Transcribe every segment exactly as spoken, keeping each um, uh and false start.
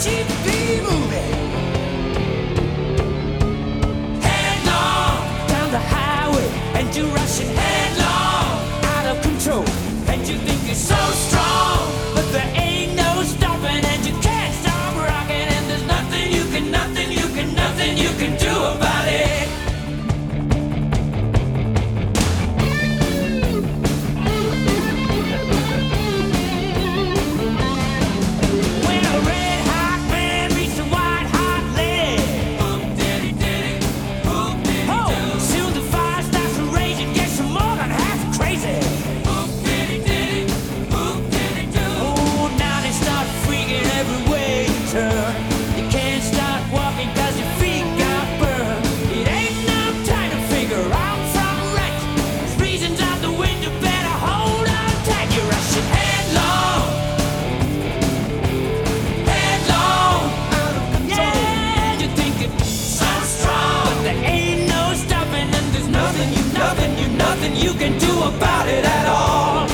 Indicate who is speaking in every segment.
Speaker 1: she'd be moving headlong down the highway, and you're rushing headlong out of control, and you think you're so strong, but there ain't no stopping, and you can't stop rocking, and there's nothing you can, nothing you can, nothing you can do about it. Nothing you can do about it at all.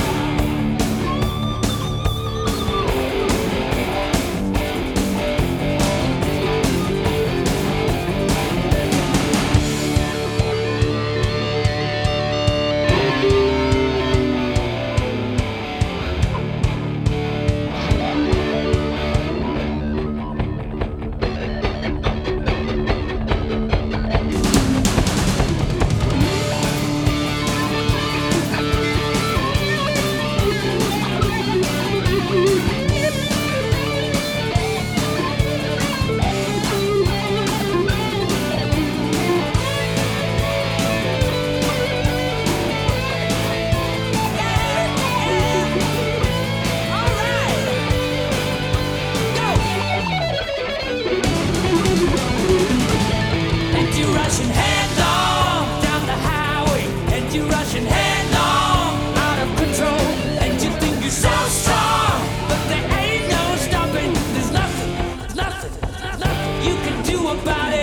Speaker 1: Rushing headlong down the highway, and you're rushing headlong out of control, and you think you're so strong, but there ain't no stopping. There's nothing, there's nothing, there's nothing you can do about it.